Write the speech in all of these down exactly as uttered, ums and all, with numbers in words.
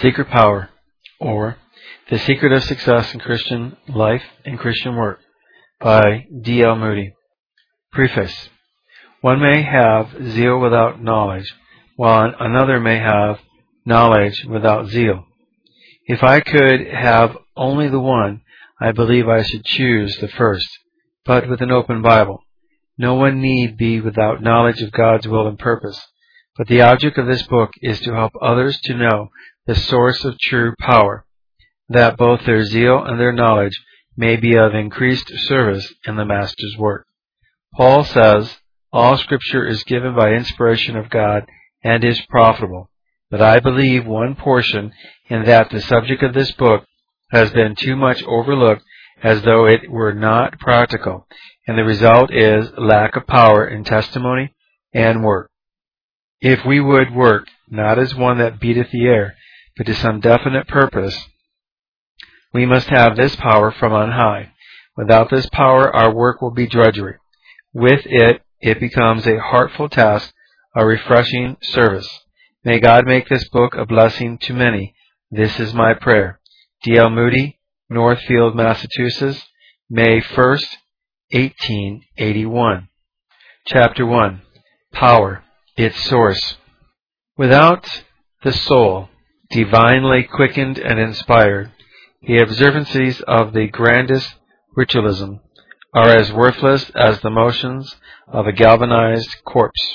Secret Power, or The Secret of Success in Christian Life and Christian Work, by D L Moody. Preface. One may have zeal without knowledge, while another may have knowledge without zeal. If I could have only the one, I believe I should choose the first, but with an open Bible. No one need be without knowledge of God's will and purpose, but the object of this book is to help others to know the source of true power, that both their zeal and their knowledge may be of increased service in the Master's work. Paul says, all Scripture is given by inspiration of God and is profitable, but I believe one portion in that the subject of this book has been too much overlooked as though it were not practical, and the result is lack of power in testimony and work. If we would work not as one that beateth the air, but to some definite purpose, we must have this power from on high. Without this power, our work will be drudgery. With it, it becomes a heartful task, a refreshing service. May God make this book a blessing to many. This is my prayer. D L Moody, Northfield, Massachusetts, May first, eighteen eighty-one. Chapter one. Power, its source. Without the soul, divinely quickened and inspired, the observancies of the grandest ritualism are as worthless as the motions of a galvanized corpse.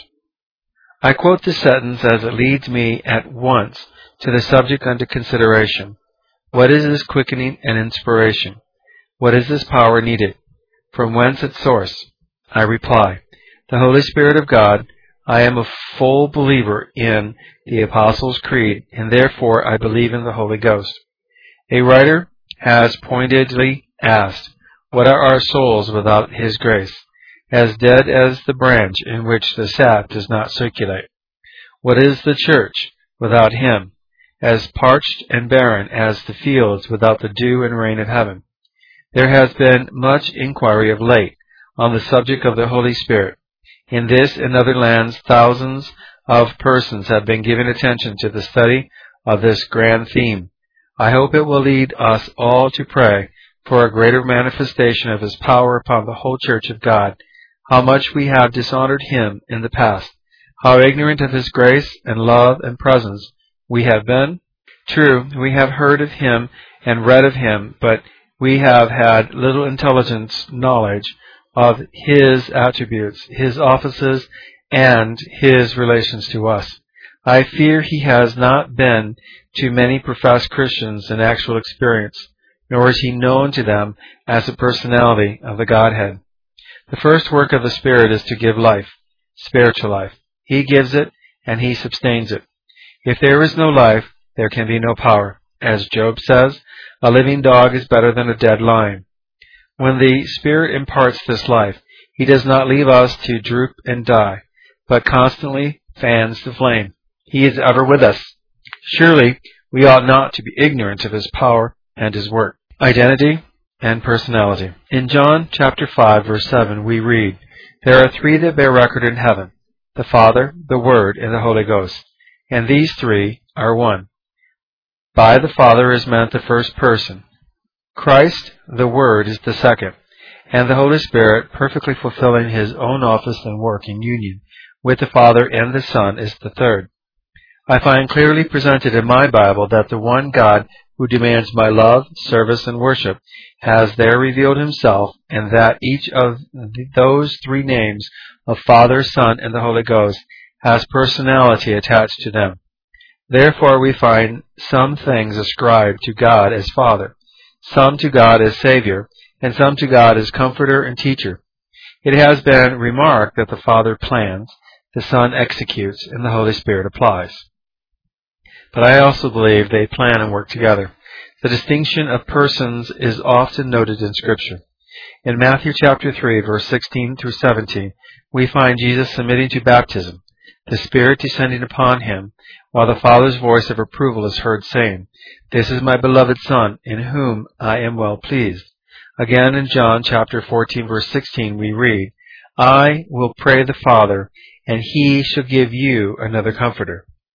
I quote this sentence as it leads me at once to the subject under consideration. What is this quickening and inspiration? What is this power needed? From whence its source? I reply, the Holy Spirit of God. I am a full believer in the Apostles' Creed, and therefore I believe in the Holy Ghost. A writer has pointedly asked, what are our souls without His grace? As dead as the branch in which the sap does not circulate. What is the church without Him? As parched and barren as the fields without the dew and rain of heaven. There has been much inquiry of late on the subject of the Holy Spirit. In this and other lands, thousands of persons have been giving attention to the study of this grand theme. I hope it will lead us all to pray for a greater manifestation of His power upon the whole Church of God. How much we have dishonored Him in the past. How ignorant of His grace and love and presence we have been. True, we have heard of Him and read of Him, but we have had little intelligence, knowledge of His attributes, His offices, and His relations to us. I fear He has not been to many professed Christians in actual experience, nor is He known to them as a personality of the Godhead. The first work of the Spirit is to give life, spiritual life. He gives it, and He sustains it. If there is no life, there can be no power. As Job says, a living dog is better than a dead lion. When the Spirit imparts this life, He does not leave us to droop and die, but constantly fans the flame. He is ever with us. Surely, we ought not to be ignorant of His power and His work. Identity and personality. In John chapter five, verse seven, we read, there are three that bear record in heaven, the Father, the Word, and the Holy Ghost, and these three are one. By the Father is meant the first person. Christ, the Word, is the second, and the Holy Spirit, perfectly fulfilling His own office and work in union with the Father and the Son, is the third. I find clearly presented in my Bible that the one God who demands my love, service, and worship has there revealed Himself, and that each of those three names of Father, Son, and the Holy Ghost has personality attached to them. Therefore we find some things ascribed to God as Father, some to God as Savior, and some to God as Comforter and Teacher. It has been remarked that the Father plans, the Son executes, and the Holy Spirit applies. But I also believe they plan and work together. The distinction of persons is often noted in Scripture. In Matthew chapter three, verse sixteen through seventeen, we find Jesus submitting to baptism, the Spirit descending upon Him, while the Father's voice of approval is heard saying, this is my beloved Son, in whom I am well pleased. Again in John chapter fourteen, verse sixteen, we read, I will pray the Father, and He shall give you another Comforter.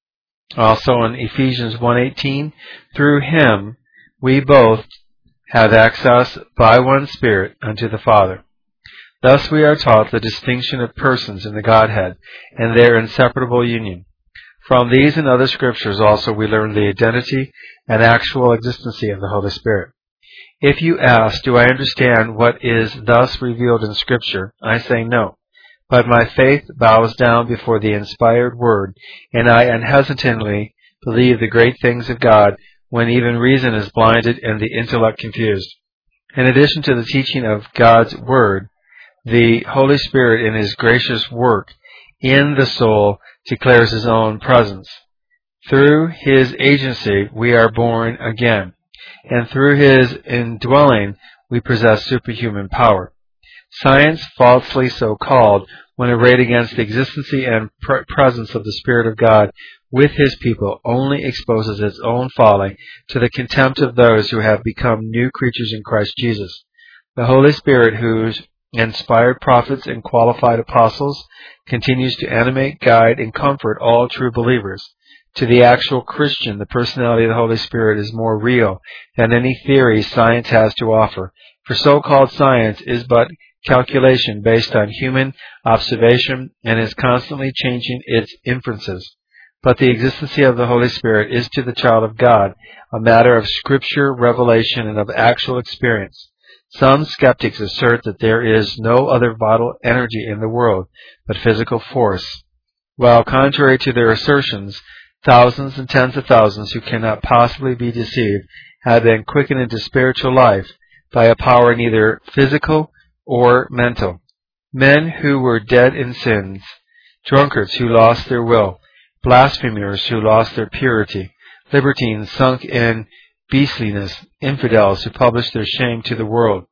Also in Ephesians one eighteen, through him we both have access by one Spirit unto the Father. Thus we are taught the distinction of persons in the Godhead and their inseparable union. From these and other scriptures also we learn the identity and actual existency of the Holy Spirit. If you ask, do I understand what is thus revealed in Scripture? I say no. But my faith bows down before the inspired Word, and I unhesitatingly believe the great things of God when even reason is blinded and the intellect confused. In addition to the teaching of God's Word, the Holy Spirit in His gracious work in the soul declares His own presence. Through His agency we are born again, and through His indwelling we possess superhuman power. Science, falsely so called, when arrayed against the existency and pre- presence of the Spirit of God with His people, only exposes its own folly to the contempt of those who have become new creatures in Christ Jesus. The Holy Spirit, whose inspired prophets and qualified apostles continues to animate, guide, and comfort all true believers. To the actual Christian, the personality of the Holy Spirit is more real than any theory science has to offer, for so-called science is but calculation based on human observation and is constantly changing its inferences. But the existency of the Holy Spirit is to the child of God a matter of Scripture, revelation, and of actual experience. Some skeptics assert that there is no other vital energy in the world but physical force, while contrary to their assertions, thousands and tens of thousands who cannot possibly be deceived have been quickened into spiritual life by a power neither physical or mental. Men who were dead in sins, drunkards who lost their will, blasphemers who lost their purity, libertines sunk in beastliness, infidels who published their shame to the world,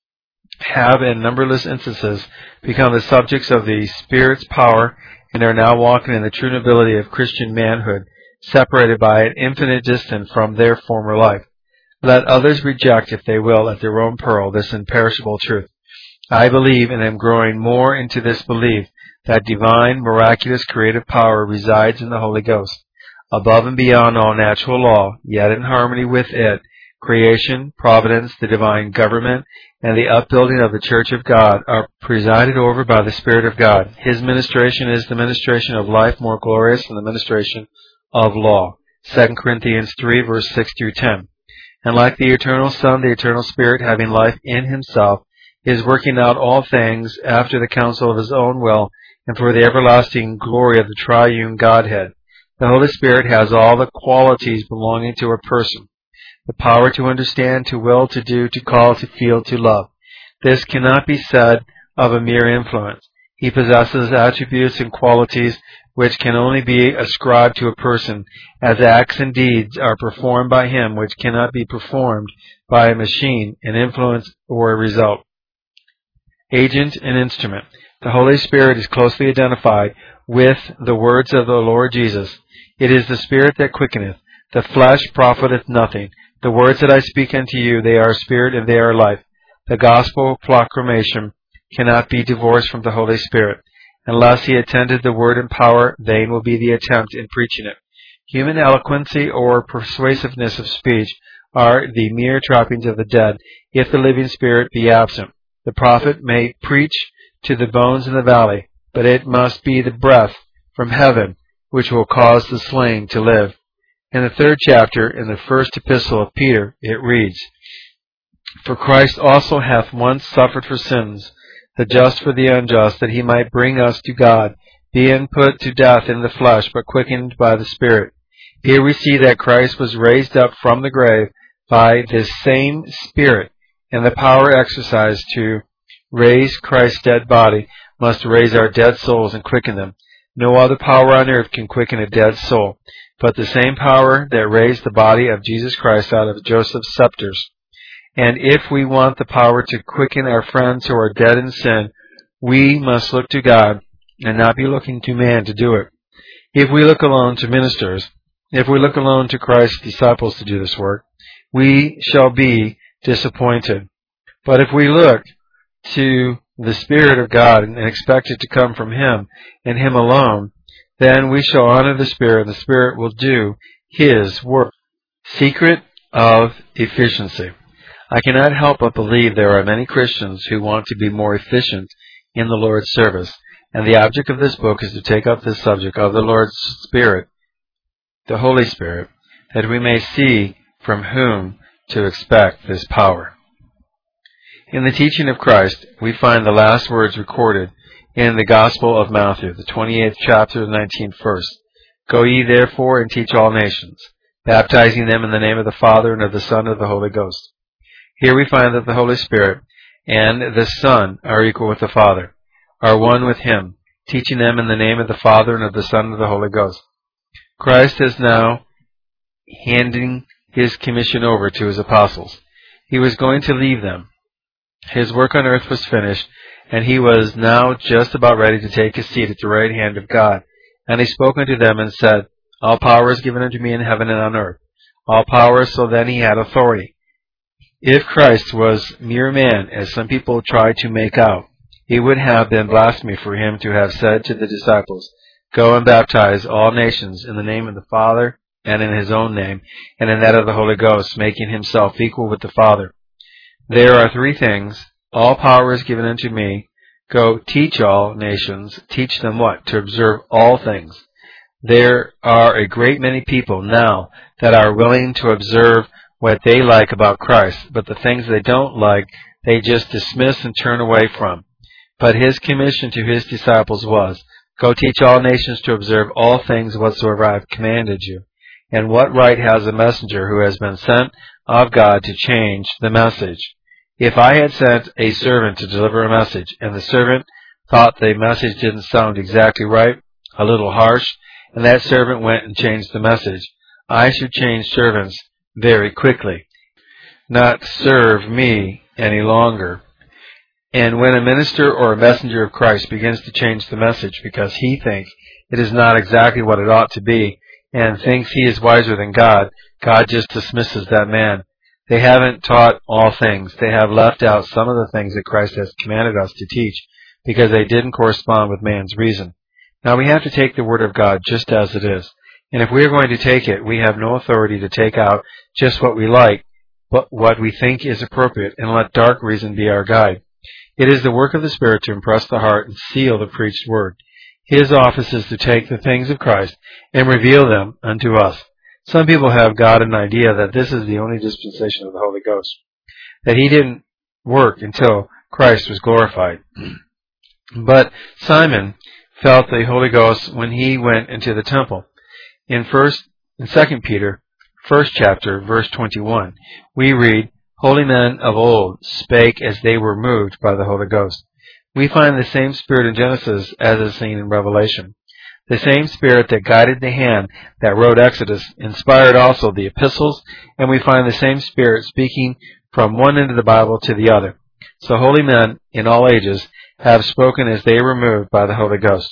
have in numberless instances become the subjects of the Spirit's power and are now walking in the true nobility of Christian manhood, separated by an infinite distance from their former life. Let others reject, if they will, at their own peril, this imperishable truth. I believe and am growing more into this belief that divine, miraculous, creative power resides in the Holy Ghost. Above and beyond all natural law, yet in harmony with it, creation, providence, the divine government, and the upbuilding of the Church of God are presided over by the Spirit of God. His ministration is the ministration of life more glorious than the ministration of law. Second Corinthians three, verse six through ten. And like the eternal Son, the eternal Spirit, having life in Himself, is working out all things after the counsel of His own will and for the everlasting glory of the triune Godhead. The Holy Spirit has all the qualities belonging to a person: the power to understand, to will, to do, to call, to feel, to love. This cannot be said of a mere influence. He possesses attributes and qualities which can only be ascribed to a person, as acts and deeds are performed by Him which cannot be performed by a machine, an influence or a result. Agent and instrument. The Holy Spirit is closely identified with the words of the Lord Jesus. It is the Spirit that quickeneth. The flesh profiteth nothing. The words that I speak unto you, they are spirit and they are life. The gospel proclamation cannot be divorced from the Holy Spirit. Unless He attended the word in power, vain will be the attempt in preaching it. Human eloquency or persuasiveness of speech are the mere trappings of the dead, if the living Spirit be absent. The prophet may preach to the bones in the valley, but it must be the breath from heaven which will cause the slain to live. In the third chapter, in the first epistle of Peter, it reads, For Christ also hath once suffered for sins, the just for the unjust, that He might bring us to God, being put to death in the flesh, but quickened by the Spirit. Here we see that Christ was raised up from the grave by this same Spirit, and the power exercised to raise Christ's dead body must raise our dead souls and quicken them. No other power on earth can quicken a dead soul, but the same power that raised the body of Jesus Christ out of Joseph's scepters. And if we want the power to quicken our friends who are dead in sin, we must look to God and not be looking to man to do it. If we look alone to ministers, if we look alone to Christ's disciples to do this work, we shall be disappointed. But if we look to the Spirit of God and expect it to come from Him and Him alone, Then we shall honor the Spirit, and the Spirit will do His work. Secret of efficiency. I cannot help but believe there are many Christians who want to be more efficient in the Lord's service, and the object of this book is to take up this subject of the Lord's Spirit, the Holy Spirit, that we may see from whom to expect this power. In the teaching of Christ, we find the last words recorded in the Gospel of Matthew, the twenty-eighth chapter, the nineteenth verse. Go ye therefore and teach all nations, baptizing them in the name of the Father and of the Son and of the Holy Ghost. Here we find that the Holy Spirit and the Son are equal with the Father, are one with Him, teaching them in the name of the Father and of the Son and of the Holy Ghost. Christ is now handing His commission over to His apostles. He was going to leave them. His work on earth was finished, and He was now just about ready to take His seat at the right hand of God. And He spoke unto them and said, All power is given unto me in heaven and on earth. All power, so then He had authority. If Christ was mere man, as some people try to make out, it would have been blasphemy for Him to have said to the disciples, Go and baptize all nations in the name of the Father, and in His own name, and in that of the Holy Ghost, making Himself equal with the Father. There are three things. All power is given unto me. Go teach all nations. Teach them what? To observe all things. There are a great many people now that are willing to observe what they like about Christ, but the things they don't like, they just dismiss and turn away from. But His commission to His disciples was, Go teach all nations to observe all things whatsoever I have commanded you. And what right has a messenger who has been sent of God to change the message? If I had sent a servant to deliver a message, and the servant thought the message didn't sound exactly right, a little harsh, and that servant went and changed the message, I should change servants very quickly, not serve me any longer. And when a minister or a messenger of Christ begins to change the message because he thinks it is not exactly what it ought to be, and thinks he is wiser than God, God just dismisses that man. They haven't taught all things. They have left out some of the things that Christ has commanded us to teach because they didn't correspond with man's reason. Now we have to take the Word of God just as it is. And if we are going to take it, we have no authority to take out just what we like, but what we think is appropriate, and let dark reason be our guide. It is the work of the Spirit to impress the heart and seal the preached Word. His office is to take the things of Christ and reveal them unto us. Some people have got an idea that this is the only dispensation of the Holy Ghost, that He didn't work until Christ was glorified. But Simon felt the Holy Ghost when he went into the temple. In first in Second Peter, first chapter, verse twenty-one, we read, Holy men of old spake as they were moved by the Holy Ghost. We find the same Spirit in Genesis as is seen in Revelation. The same Spirit that guided the hand that wrote Exodus inspired also the epistles, and we find the same Spirit speaking from one end of the Bible to the other. So holy men in all ages have spoken as they were moved by the Holy Ghost.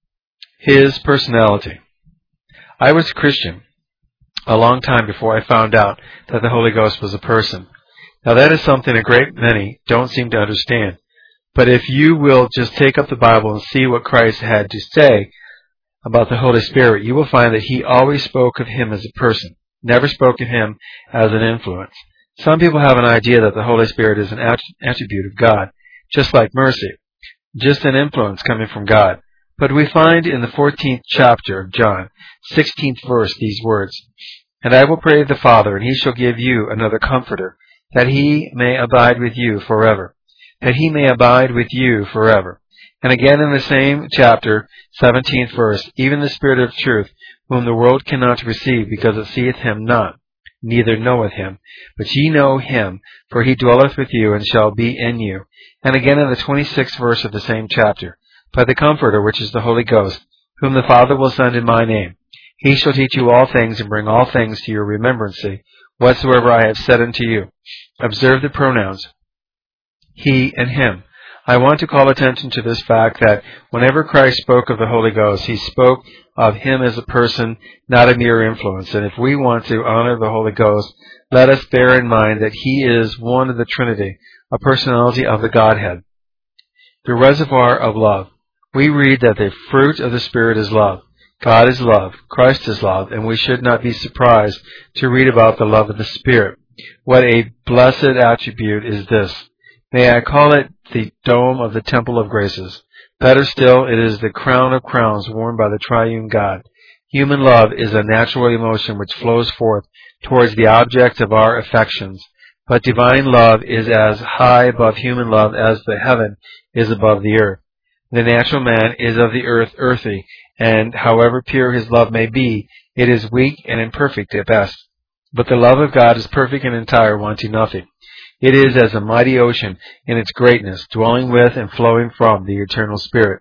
His personality. I was a Christian a long time before I found out that the Holy Ghost was a person. Now that is something a great many don't seem to understand. But if you will just take up the Bible and see what Christ had to say about the Holy Spirit, you will find that He always spoke of Him as a person, never spoke of Him as an influence. Some people have an idea that the Holy Spirit is an attribute of God, just like mercy, just an influence coming from God. But we find in the fourteenth chapter of John, sixteenth verse, these words, And I will pray the Father, and He shall give you another Comforter, that He may abide with you forever. That He may abide with you forever. And again in the same chapter, seventeenth verse, Even the Spirit of truth, whom the world cannot receive, because it seeth Him not, neither knoweth Him. But ye know Him, for He dwelleth with you, and shall be in you. And again in the twenty-sixth verse of the same chapter, By the Comforter, which is the Holy Ghost, whom the Father will send in my name. He shall teach you all things, and bring all things to your remembrancy, whatsoever I have said unto you. Observe the pronouns, he and him. I want to call attention to this fact that whenever Christ spoke of the Holy Ghost, He spoke of Him as a person, not a mere influence. And if we want to honor the Holy Ghost, let us bear in mind that He is one of the Trinity, a personality of the Godhead. The reservoir of love. We read that the fruit of the Spirit is love. God is love, Christ is love, and we should not be surprised to read about the love of the Spirit. What a blessed attribute is this! May I call it the dome of the temple of graces. Better still, it is the crown of crowns worn by the triune God. Human love is a natural emotion which flows forth towards the object of our affections. But divine love is as high above human love as the heaven is above the earth. The natural man is of the earth earthy, and however pure his love may be, it is weak and imperfect at best. But the love of God is perfect and entire, wanting nothing. It is as a mighty ocean in its greatness, dwelling with and flowing from the eternal Spirit.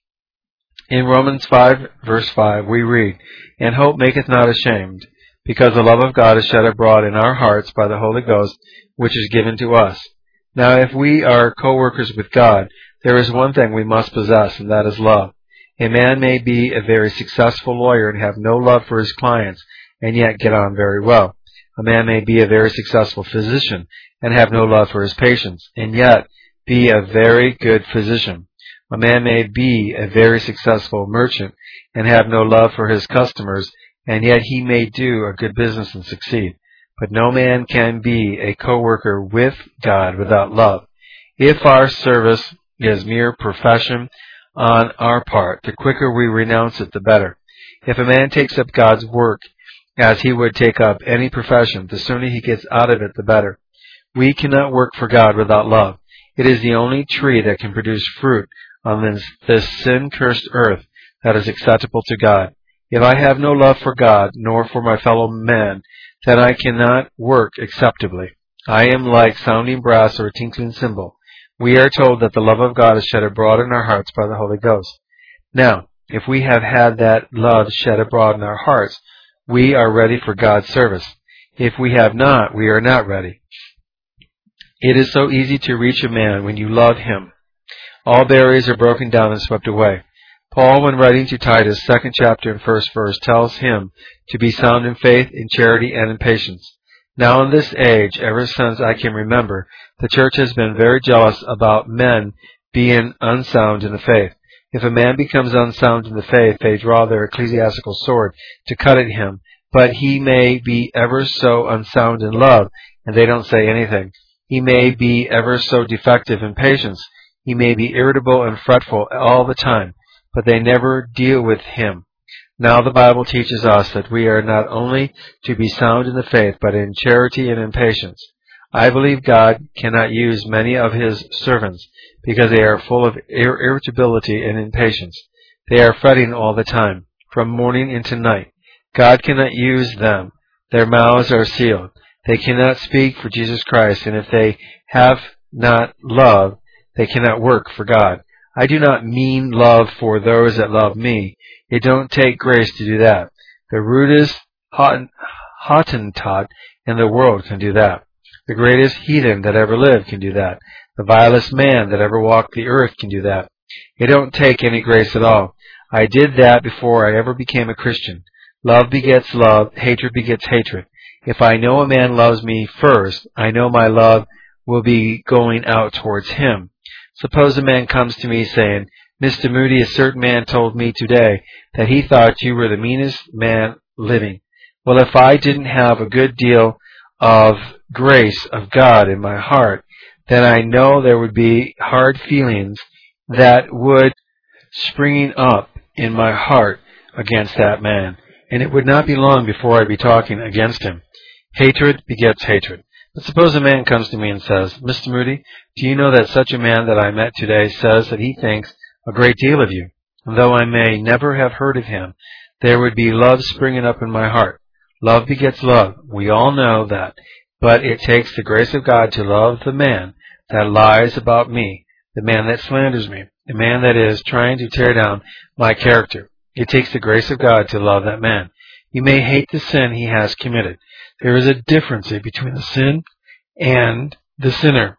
In Romans five, verse five, we read, "And hope maketh not ashamed, because the love of God is shed abroad in our hearts by the Holy Ghost, which is given to us." Now, if we are co-workers with God, there is one thing we must possess, and that is love. A man may be a very successful lawyer and have no love for his clients, and yet get on very well. A man may be a very successful physician and have no love for his patients, and yet be a very good physician. A man may be a very successful merchant and have no love for his customers, and yet he may do a good business and succeed. But no man can be a co-worker with God without love. If our service is mere profession on our part, the quicker we renounce it, the better. If a man takes up God's work as he would take up any profession, the sooner he gets out of it, the better. We cannot work for God without love. It is the only tree that can produce fruit on this, this sin-cursed earth that is acceptable to God. If I have no love for God, nor for my fellow men, then I cannot work acceptably. I am like sounding brass or a tinkling cymbal. We are told that the love of God is shed abroad in our hearts by the Holy Ghost. Now, if we have had that love shed abroad in our hearts, we are ready for God's service. If we have not, we are not ready. It is so easy to reach a man when you love him. All barriers are broken down and swept away. Paul, when writing to Titus, second chapter and first verse, tells him to be sound in faith, in charity, and in patience. Now in this age, ever since I can remember, the church has been very jealous about men being unsound in the faith. If a man becomes unsound in the faith, they draw their ecclesiastical sword to cut at him, but he may be ever so unsound in love, and they don't say anything. He may be ever so defective in patience. He may be irritable and fretful all the time, but they never deal with him. Now the Bible teaches us that we are not only to be sound in the faith, but in charity and in patience. I believe God cannot use many of His servants because they are full of ir- irritability and impatience. They are fretting all the time, from morning into night. God cannot use them. Their mouths are sealed. They cannot speak for Jesus Christ, and if they have not love, they cannot work for God. I do not mean love for those that love me. It don't take grace to do that. The rudest Hottentot in the world can do that. The greatest heathen that ever lived can do that. The vilest man that ever walked the earth can do that. It don't take any grace at all. I did that before I ever became a Christian. Love begets love, hatred begets hatred. If I know a man loves me first, I know my love will be going out towards him. Suppose a man comes to me saying, "Mister Moody, a certain man told me today that he thought you were the meanest man living." Well, if I didn't have a good deal of grace of God in my heart, then I know there would be hard feelings that would springing up in my heart against that man, and it would not be long before I'd be talking against him. Hatred begets hatred. But suppose a man comes to me and says, "Mister Moody, do you know that such a man that I met today says that he thinks a great deal of you? And though I may never have heard of him, there would be love springing up in my heart." Love begets love. We all know that. But it takes the grace of God to love the man that lies about me, the man that slanders me, the man that is trying to tear down my character. It takes the grace of God to love that man. You may hate the sin he has committed. There is a difference between the sin and the sinner.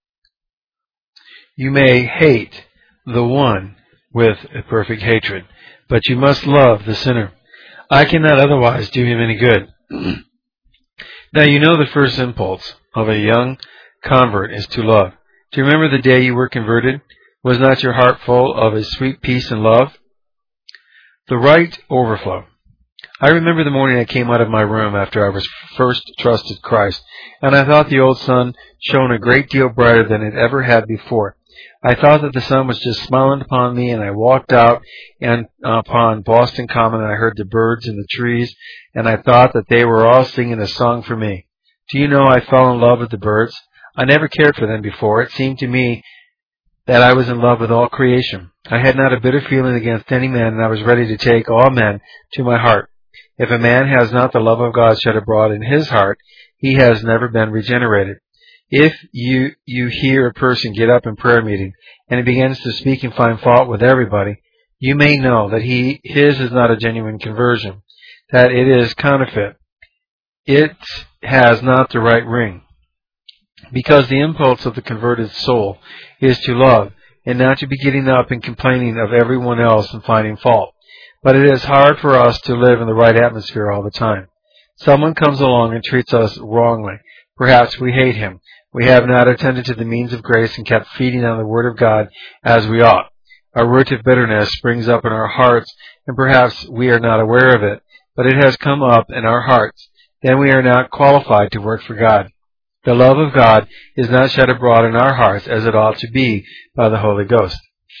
You may hate the one with a perfect hatred, but you must love the sinner. I cannot otherwise do him any good. Now you know the first impulse of a young convert is to love. Do you remember the day you were converted? Was not your heart full of a sweet peace and love? The right overflow. I remember the morning I came out of my room after I was first trusted Christ, and I thought the old sun shone a great deal brighter than it ever had before. I thought that the sun was just smiling upon me, and I walked out and uh, upon Boston Common, and I heard the birds in the trees, and I thought that they were all singing a song for me. Do you know I fell in love with the birds? I never cared for them before. It seemed to me that I was in love with all creation. I had not a bitter feeling against any man, and I was ready to take all men to my heart. If a man has not the love of God shed abroad in his heart, he has never been regenerated. If you you hear a person get up in prayer meeting and he begins to speak and find fault with everybody, you may know that he his is not a genuine conversion, that it is counterfeit. It has not the right ring. Because the impulse of the converted soul is to love, and not to be getting up and complaining of everyone else and finding fault. But it is hard for us to live in the right atmosphere all the time. Someone comes along and treats us wrongly. Perhaps we hate him. We have not attended to the means of grace and kept feeding on the Word of God as we ought. A root of bitterness springs up in our hearts, and perhaps we are not aware of it, but it has come up in our hearts. Then we are not qualified to work for God. The love of God is not shed abroad in our hearts as it ought to be by the Holy Ghost.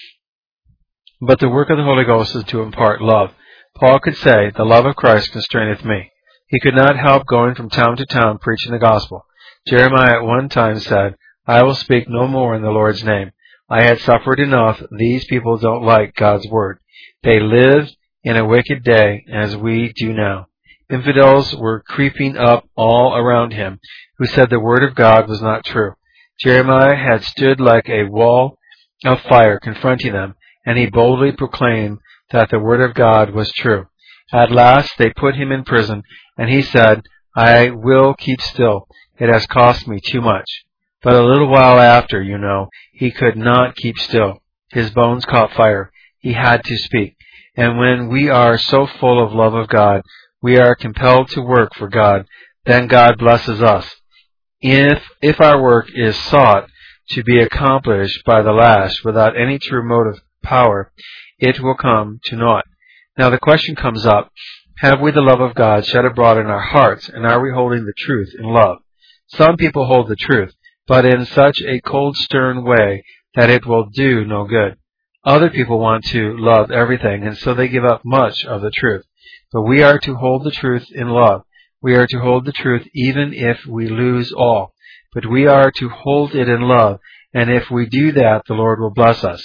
But the work of the Holy Ghost is to impart love. Paul could say, "The love of Christ constraineth me." He could not help going from town to town preaching the gospel. Jeremiah at one time said, "I will speak no more in the Lord's name. I had suffered enough. These people don't like God's word. They lived in a wicked day as we do now." Infidels were creeping up all around him, who said the word of God was not true. Jeremiah had stood like a wall of fire confronting them, and he boldly proclaimed that the word of God was true. At last they put him in prison, and he said, "I will keep still. It has cost me too much." But a little while after, you know, he could not keep still. His bones caught fire. He had to speak. And when we are so full of love of God, we are compelled to work for God. Then God blesses us. If, if our work is sought to be accomplished by the lash without any true motive power, it will come to naught. Now the question comes up, have we the love of God shed abroad in our hearts, and are we holding the truth in love? Some people hold the truth, but in such a cold, stern way that it will do no good. Other people want to love everything, and so they give up much of the truth. But we are to hold the truth in love. We are to hold the truth even if we lose all. But we are to hold it in love, and if we do that, the Lord will bless us.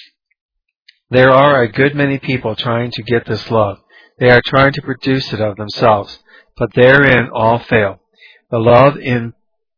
There are a good many people trying to get this love. They are trying to produce it of themselves, but therein all fail. The love in,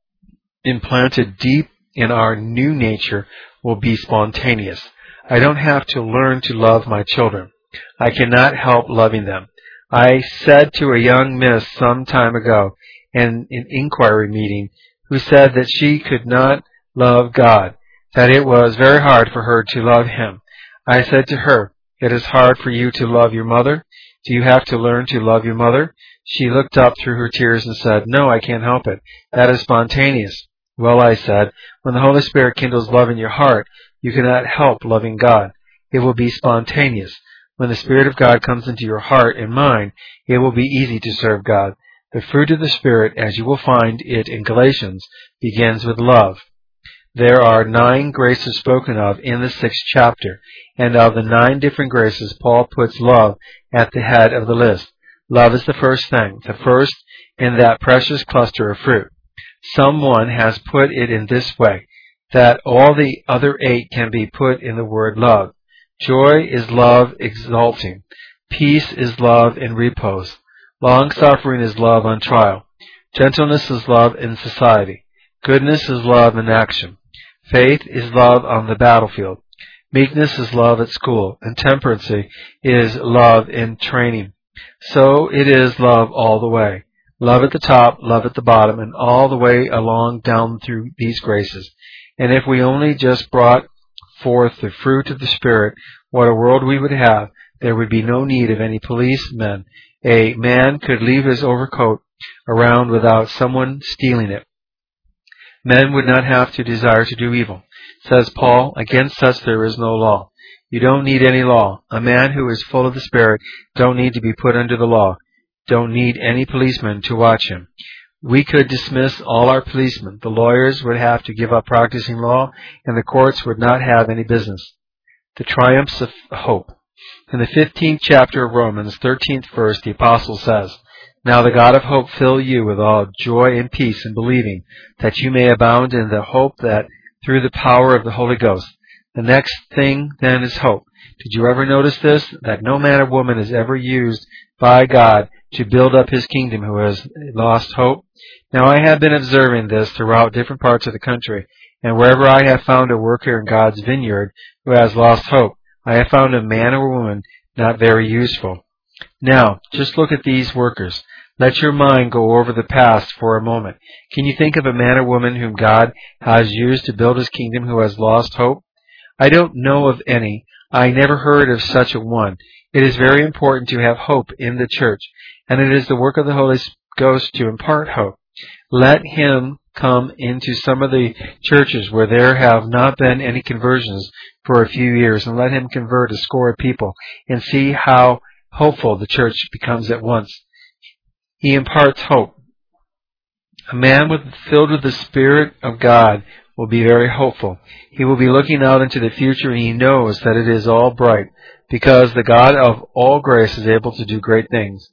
implanted deep in our new nature will be spontaneous. I don't have to learn to love my children. I cannot help loving them. I said to a young miss some time ago in an inquiry meeting who said that she could not love God, that it was very hard for her to love Him. I said to her, "It is hard for you to love your mother? Do you have to learn to love your mother?" She looked up through her tears and said, "No, I can't help it. That is spontaneous." "Well," I said, "when the Holy Spirit kindles love in your heart, you cannot help loving God. It will be spontaneous. When the Spirit of God comes into your heart and mind, it will be easy to serve God. The fruit of the Spirit, as you will find it in Galatians, begins with love. There are nine graces spoken of in the sixth chapter, and of the nine different graces, Paul puts love at the head of the list. Love is the first thing, the first in that precious cluster of fruit. Someone has put it in this way, that all the other eight can be put in the word love. Joy is love exulting. Peace is love in repose. Long-suffering is love on trial. Gentleness is love in society. Goodness is love in action. Faith is love on the battlefield. Meekness is love at school, and temperance is love in training. So it is love all the way. Love at the top, love at the bottom, and all the way along down through these graces. And if we only just brought forth the fruit of the Spirit, what a world we would have. There would be no need of any policemen. A man could leave his overcoat around without someone stealing it. Men would not have to desire to do evil. Says Paul, against such there is no law. You don't need any law. A man who is full of the Spirit don't need to be put under the law. Don't need any policeman to watch him. We could dismiss all our policemen. The lawyers would have to give up practicing law, and the courts would not have any business. The triumphs of hope. In the fifteenth chapter of Romans, thirteenth verse, the apostle says, Now the God of hope fill you with all joy and peace in believing, that you may abound in the hope that through the power of the Holy Ghost. The next thing then is hope. Did you ever notice this? That no man or woman is ever used by God to build up his kingdom who has lost hope. Now I have been observing this throughout different parts of the country, and wherever I have found a worker in God's vineyard who has lost hope, I have found a man or woman not very useful. Now, just look at these workers. Let your mind go over the past for a moment. Can you think of a man or woman whom God has used to build his kingdom who has lost hope? I don't know of any. I never heard of such a one. It is very important to have hope in the church, and it is the work of the Holy Ghost to impart hope. Let him come into some of the churches where there have not been any conversions for a few years, and let him convert a score of people, and see how hopeful the church becomes at once. He imparts hope. A man with, filled with the Spirit of God will be very hopeful. He will be looking out into the future, and he knows that it is all bright, because the God of all grace is able to do great things.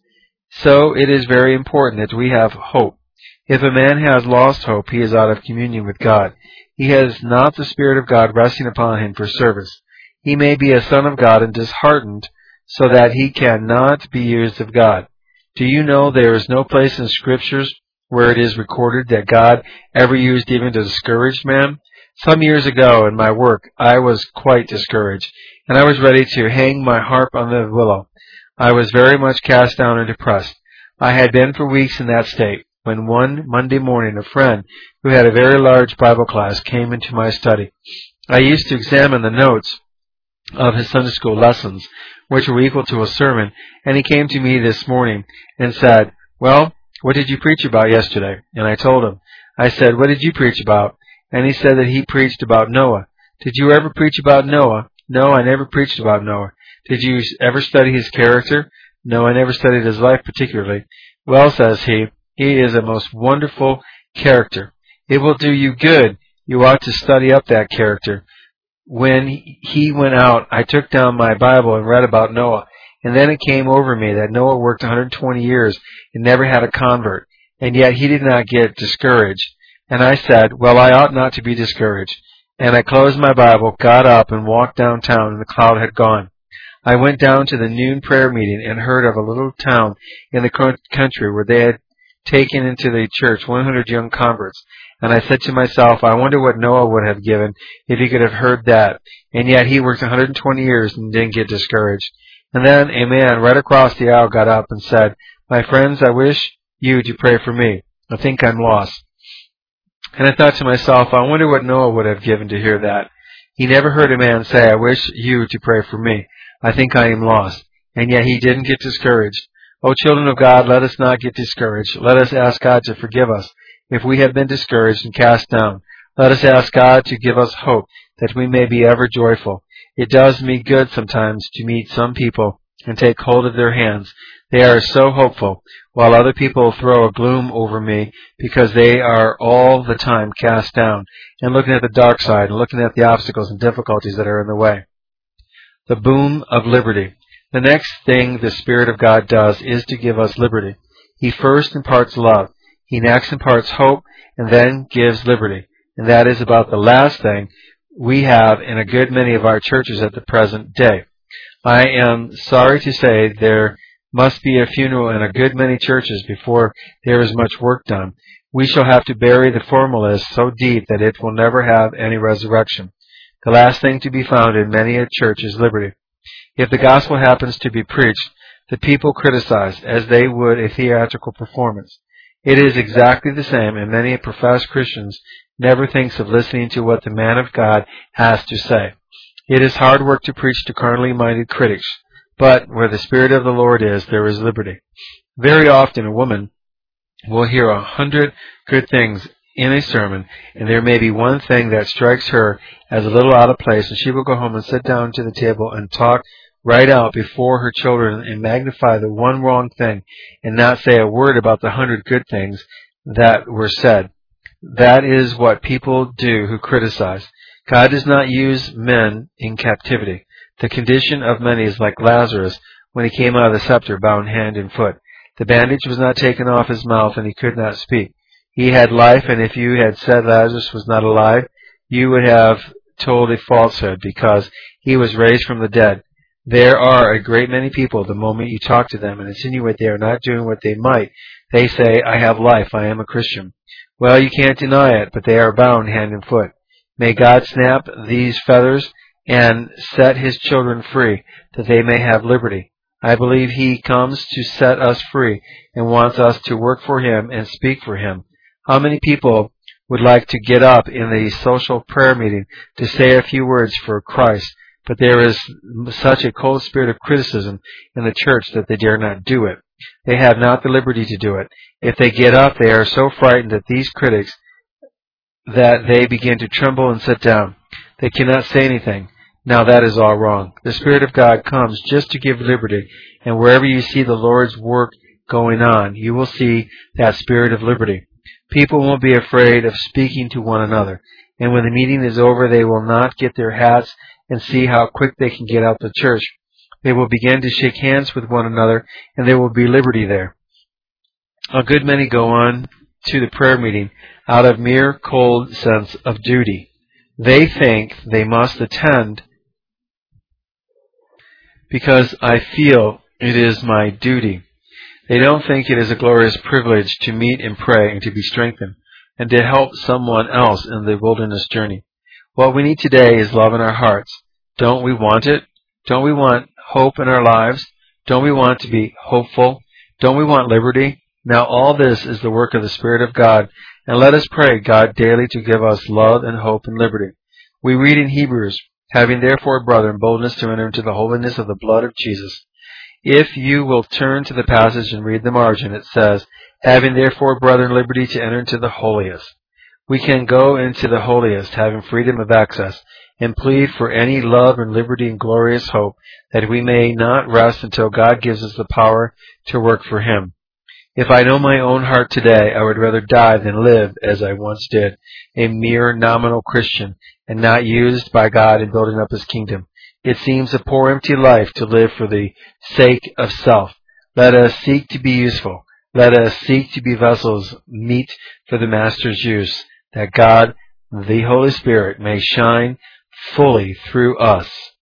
So it is very important that we have hope. If a man has lost hope, he is out of communion with God. He has not the Spirit of God resting upon him for service. He may be a son of God and disheartened, so that he cannot be used of God. Do you know there is no place in Scriptures where it is recorded that God ever used even a discouraged man? Some years ago in my work, I was quite discouraged, and I was ready to hang my harp on the willow. I was very much cast down and depressed. I had been for weeks in that state, when one Monday morning a friend who had a very large Bible class came into my study. I used to examine the notes of his Sunday school lessons, which were equal to a sermon, and he came to me this morning and said, Well, what did you preach about yesterday? And I told him. I said, What did you preach about? And he said that he preached about Noah. Did you ever preach about Noah? No, I never preached about Noah. Did you ever study his character? No, I never studied his life particularly. Well, says he, he is a most wonderful character. It will do you good. You ought to study up that character. When he went out, I took down my Bible and read about Noah. And then it came over me that Noah worked one hundred twenty years and never had a convert. And yet he did not get discouraged. And I said, well, I ought not to be discouraged. And I closed my Bible, got up, and walked downtown, and the cloud had gone. I went down to the noon prayer meeting and heard of a little town in the country where they had taken into the church one hundred young converts. And I said to myself, I wonder what Noah would have given if he could have heard that. And yet he worked one hundred twenty years and didn't get discouraged. And then a man right across the aisle got up and said, My friends, I wish you to pray for me. I think I'm lost. And I thought to myself, I wonder what Noah would have given to hear that. He never heard a man say, I wish you to pray for me. I think I am lost. And yet he didn't get discouraged. O children of God, let us not get discouraged. Let us ask God to forgive us if we have been discouraged and cast down. Let us ask God to give us hope that we may be ever joyful. It does me good sometimes to meet some people and take hold of their hands. They are so hopeful, while other people throw a gloom over me because they are all the time cast down and looking at the dark side and looking at the obstacles and difficulties that are in the way. The boom of liberty. The next thing the Spirit of God does is to give us liberty. He first imparts love. He next imparts hope and then gives liberty. And that is about the last thing we have in a good many of our churches at the present day. I am sorry to say there must be a funeral in a good many churches before there is much work done. We shall have to bury the formalist so deep that it will never have any resurrection. The last thing to be found in many a church is liberty. If the gospel happens to be preached, the people criticize as they would a theatrical performance. It is exactly the same, and many professed Christians never thinks of listening to what the man of God has to say. It is hard work to preach to carnally minded critics, but where the Spirit of the Lord is, there is liberty. Very often a woman will hear a hundred good things in a sermon, and there may be one thing that strikes her as a little out of place, and she will go home and sit down to the table and talk right out before her children and magnify the one wrong thing and not say a word about the hundred good things that were said. That is what people do who criticize. God does not use men in captivity. The condition of many is like Lazarus when he came out of the sepulchre, bound hand and foot. The bandage was not taken off his mouth, and he could not speak. He had life, and if you had said Lazarus was not alive, you would have told a falsehood, because he was raised from the dead. There are a great many people, the moment you talk to them and insinuate they are not doing what they might, they say, I have life, I am a Christian. Well, you can't deny it, but they are bound hand and foot. May God snap these feathers and set his children free, that they may have liberty. I believe he comes to set us free and wants us to work for him and speak for him. How many people would like to get up in the social prayer meeting to say a few words for Christ, but there is such a cold spirit of criticism in the church that they dare not do it. They have not the liberty to do it. If they get up, they are so frightened at these critics that they begin to tremble and sit down. They cannot say anything. Now that is all wrong. The Spirit of God comes just to give liberty, and wherever you see the Lord's work going on, you will see that spirit of liberty. People won't be afraid of speaking to one another, and when the meeting is over, they will not get their hats and see how quick they can get out the church. They will begin to shake hands with one another, and there will be liberty there. A good many go on to the prayer meeting out of mere cold sense of duty. They think they must attend because I feel it is my duty. They don't think it is a glorious privilege to meet and pray and to be strengthened and to help someone else in the wilderness journey. What we need today is love in our hearts. Don't we want it? Don't we want hope in our lives? Don't we want to be hopeful? Don't we want liberty? Now all this is the work of the Spirit of God, and let us pray God daily to give us love and hope and liberty. We read in Hebrews, having therefore, brethren, boldness to enter into the holiness of the blood of Jesus. If you will turn to the passage and read the margin, it says, having therefore, brethren, liberty to enter into the holiest. We can go into the holiest, having freedom of access, and plead for any love and liberty and glorious hope, that we may not rest until God gives us the power to work for him. If I know my own heart today, I would rather die than live as I once did, a mere nominal Christian, and not used by God in building up his kingdom. It seems a poor empty life to live for the sake of self. Let us seek to be useful. Let us seek to be vessels meet for the Master's use, that God, the Holy Spirit, may shine fully through us.